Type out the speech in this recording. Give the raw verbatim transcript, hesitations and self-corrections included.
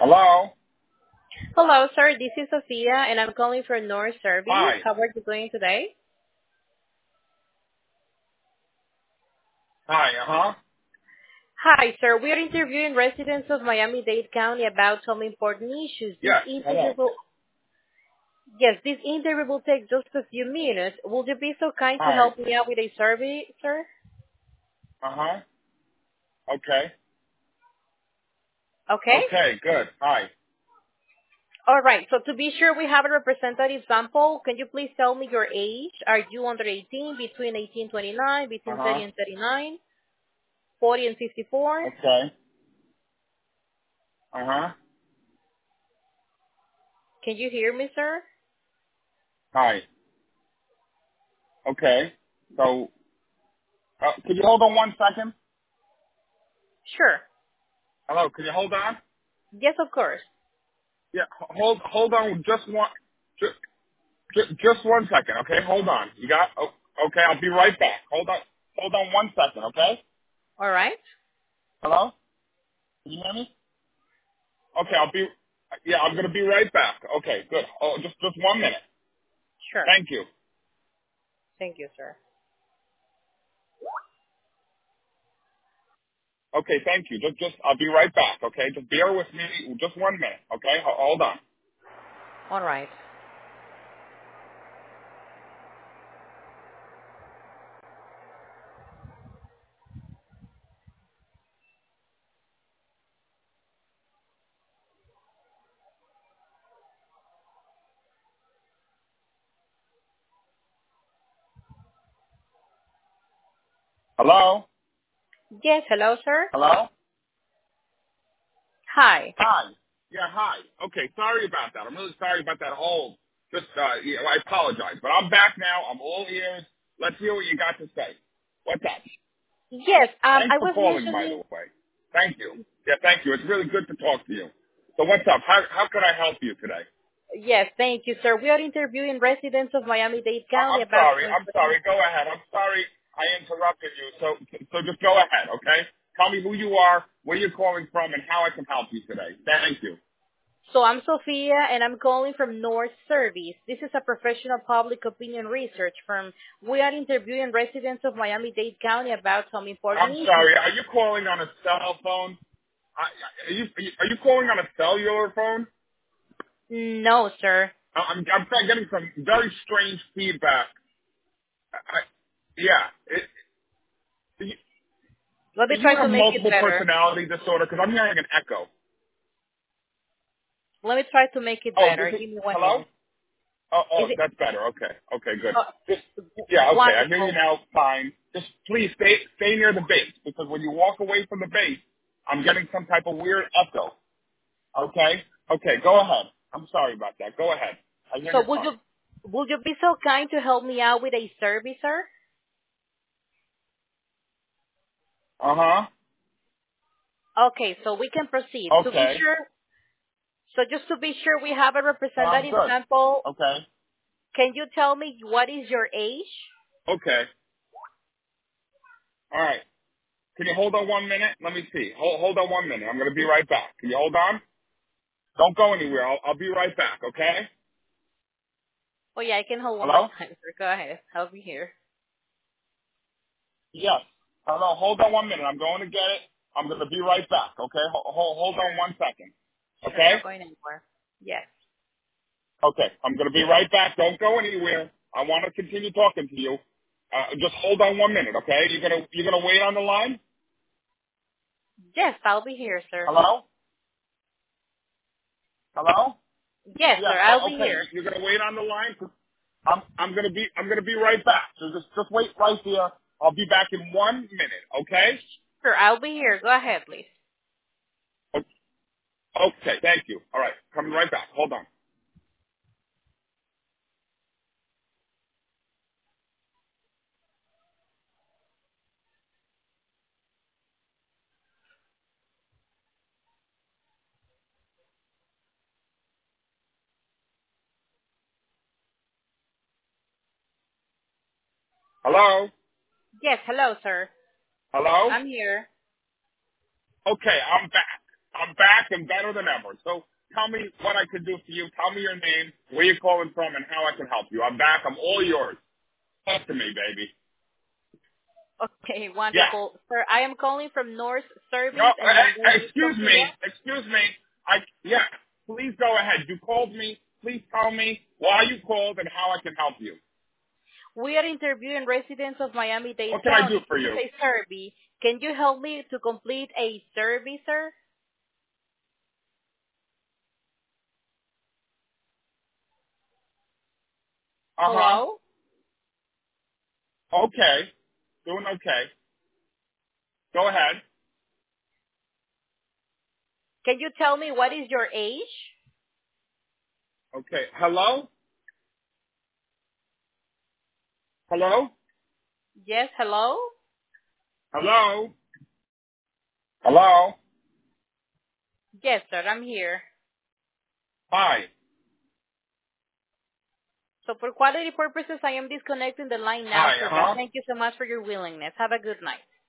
Hello? Hello, sir. This is Sophia, and I'm calling for North Service. Hi. How are you doing today? Hi, uh-huh. Hi, sir. We are interviewing residents of Miami-Dade County about some important issues. This Yes, interview hello. will, yes, this interview will take just a few minutes. Would you be so kind to Hi. help me out with a survey, sir? Uh-huh. Okay. Okay. Okay, good. Hi. All right. So to be sure we have a representative sample, can you please tell me your age? Are you under eighteen, between eighteen and twenty-nine, between Uh-huh. thirty and thirty-nine, forty and fifty-four? Okay. Uh-huh. Can you hear me, sir? Hi. Okay. So, uh, could you hold on one second? Sure. Hello, could you hold on? Yes, of course. Yeah, h- hold hold on just one just, just one second, okay? Hold on. You got oh, okay, I'll be right back. Hold on. Hold on one second, okay? All right. Hello? Can you hear me? Okay, I'll be yeah, I'm going to be right back. Okay, good. Oh, just just one minute. Sure. Thank you. Thank you, sir. Okay, thank you. Just, just, I'll be right back. Okay, just bear with me, just one minute. Okay, Ho- hold on. All right. Hello, Yes, hello, sir. hello. Hi. Hi. Yeah, hi. Okay, sorry about that. I'm really sorry about that hold. Just, uh, yeah, I apologize, but I'm back now. I'm all ears. Let's hear what you got to say. What's up? Yes, um, Thanks I for was calling, by the mentioning. way. Thank you. Yeah, thank you. It's really good to talk to you. So what's up? How how can I help you today? Yes, thank you, sir. We are interviewing residents of Miami-Dade I- County I'm about sorry. some I'm important. sorry. Go ahead. I'm sorry I interrupted you. So, so just go ahead, okay? Tell me who you are, where you're calling from, and how I can help you today. Thank you. So I'm Sophia, and I'm calling from North Service. This is a professional public opinion research firm. We are interviewing residents of Miami-Dade County about some important I'm issues. sorry. Are you calling on a cell phone? I, I- are you are you calling on a cellular phone? No, sir. I- I'm I'm getting some very strange feedback. I, I, yeah. It, do you, Let do me you try to have make it multiple better. personality disorder? Because I'm hearing an echo. Let me try to make it Oh, this better. is Give me one hello. minute. Oh, Is oh, it that's better. Okay. Okay, good. uh, Just, yeah, okay. I hear you wonderful? now. Fine. Just please stay, stay near the base because when you walk away from the base, I'm getting some type of weird echo. Okay? Okay, go ahead. I'm sorry about that. Go ahead. I hear So you're would you fine. would you be so kind to help me out with a survey, sir? Uh-huh. Okay, so we can proceed. To be Okay. sure, so just to be sure we have a Sounds representative good. sample, Okay. can you tell me what is your age? Okay. All right. Can you hold on one minute? Let me see. Hold, hold on one minute. I'm going to be right back. Can you hold on? Don't go anywhere. I'll, I'll be right back, okay? Oh yeah, I can hold one more Hello? time, sir. Go ahead. I'll be here. Yes. Hello, hold on one minute. I'm going to get it. I'm going to be right back, okay? Hold, hold, hold on Sure. one second. Sure, Okay? not going anywhere. Yes. Okay. I'm going to be right back. Don't go anywhere. I want to continue talking to you. Uh, just hold on one minute, okay? You're going to, you're going to wait on the line? Yes, I'll be here, sir. Hello? Hello? Yes, Yeah. sir, I'll o- be Okay. here. You're going to wait on the line? I'm, I'm going to be, I'm going to be right back. So just, just wait right there. I'll be back in one minute, okay? Sure, I'll be here. Go ahead, please. O- Okay. Thank you. All right. Coming right back. Hold on. Hello? Yes, hello, sir. Hello? I'm here. Okay, I'm back. I'm back and better than ever. So tell me what I can do for you. Tell me your name, where you're calling from, and how I can help you. I'm back. I'm all yours. Talk to me, baby. Okay, Yeah. wonderful. Sir, I am calling from North No, Service, and uh, my name is excuse Sophia. me. Excuse me. I yeah. Please go ahead. You called me. Please tell me why you called and how I can help you. We are interviewing residents of Miami-Dade What can I do County. for This is you? a survey. Can you help me to complete a survey, sir? Uh huh. Hello? Okay. Doing okay. Go ahead. Can you tell me what is your age? Okay. Hello? Hello? Yes, hello? Hello? Hello? Yes, sir, I'm here. Hi. So for quality purposes, I am disconnecting the line now, Hi. sir, Uh but huh. thank you so much for your willingness. Have a good night.